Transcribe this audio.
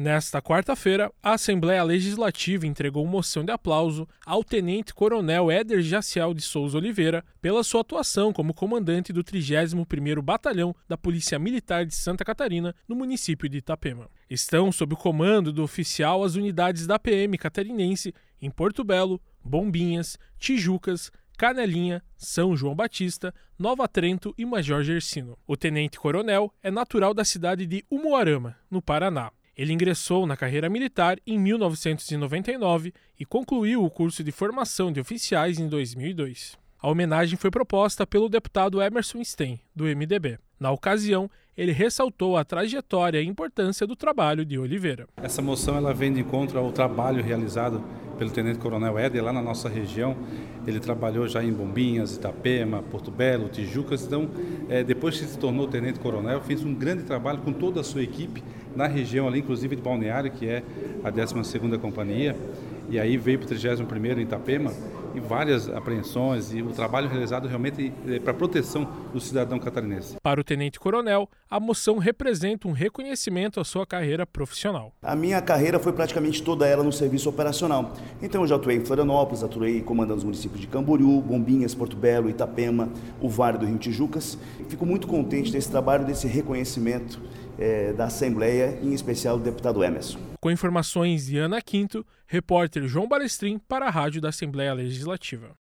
Nesta quarta-feira, a Assembleia Legislativa entregou moção de aplauso ao Tenente-Coronel Éder Jaciel de Souza Oliveira pela sua atuação como comandante do 31º Batalhão da Polícia Militar de Santa Catarina, no município de Itapema. Estão sob o comando do oficial as unidades da PM catarinense em Porto Belo, Bombinhas, Tijucas, Canelinha, São João Batista, Nova Trento e Major Gersino. O tenente-coronel é natural da cidade de Umuarama, no Paraná. Ele ingressou na carreira militar em 1999 e concluiu o curso de formação de oficiais em 2002. A homenagem foi proposta pelo deputado Emerson Stein, do MDB. Na ocasião, ele ressaltou a trajetória e importância do trabalho de Oliveira. Essa moção ela vem de encontro ao trabalho realizado pelo Tenente-Coronel Éder lá na nossa região. Ele trabalhou já em Bombinhas, Itapema, Porto Belo, Tijucas. Então, depois que se tornou Tenente-Coronel, fez um grande trabalho com toda a sua equipe na região ali, inclusive de Balneário, que é a 12ª Companhia. E aí veio para o 31º em Itapema e várias apreensões e o trabalho realizado realmente para a proteção do cidadão catarinense. Para o tenente-coronel, a moção representa um reconhecimento à sua carreira profissional. A minha carreira foi praticamente toda ela no serviço operacional. Então eu já atuei em Florianópolis, atuei comandando os municípios de Camboriú, Bombinhas, Porto Belo, Itapema, o Vale do Rio Tijucas. Fico muito contente desse trabalho, desse reconhecimento da Assembleia, em especial do deputado Emerson. Com informações de Ana Quinto, repórter João Balestrin para a Rádio da Assembleia Legislativa.